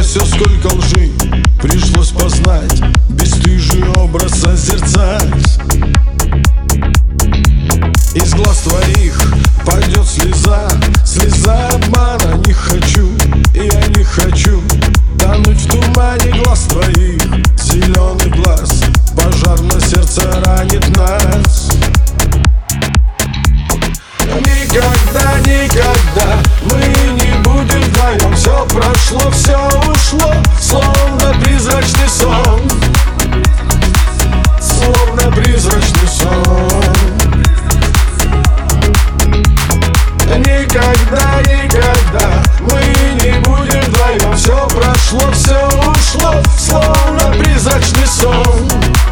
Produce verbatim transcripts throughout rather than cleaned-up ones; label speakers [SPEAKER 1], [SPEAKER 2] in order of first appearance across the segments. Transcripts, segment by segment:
[SPEAKER 1] все, сколько лжи пришлось познать, бесстыжий образ созерцать. Из глаз твоих пойдет слеза, слеза обмана. Не хочу, я не хочу тонуть в тумане глаз твоих. Зеленый глаз, пожар на сердце ранит нас. Никогда, никогда мы не будем вдвоем. Все прошло, все ушло, словно призрачный сон. Словно призрачный сон. Никогда, никогда мы не будем вдвоем. Все прошло, все ушло, словно призрачный сон.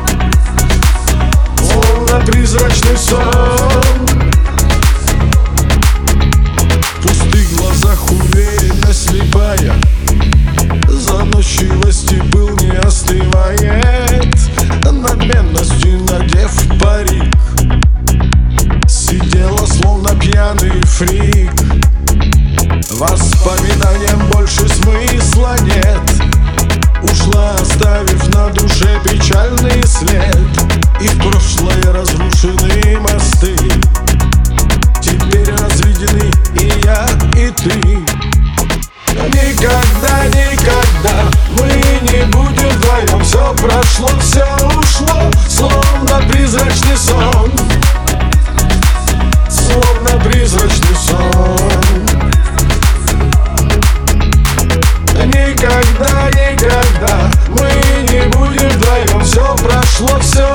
[SPEAKER 1] Словно призрачный сон. В пустых глазах уверенно слепая, заносчивости был не остывает. Надменностью надев парик, сидела словно пьяный фрик. Воспоминаниям больше смысла нет. Ушла, оставив на душе печальный след. И в прошлое разрушенные мосты теперь разведены и я, и ты. Никогда, никогда мы не будем вдвоем. Все прошло, все ушло, словно призрачный сон. Словно призрачный сон. Никогда, никогда мы не будем вдвоем. Все прошло, все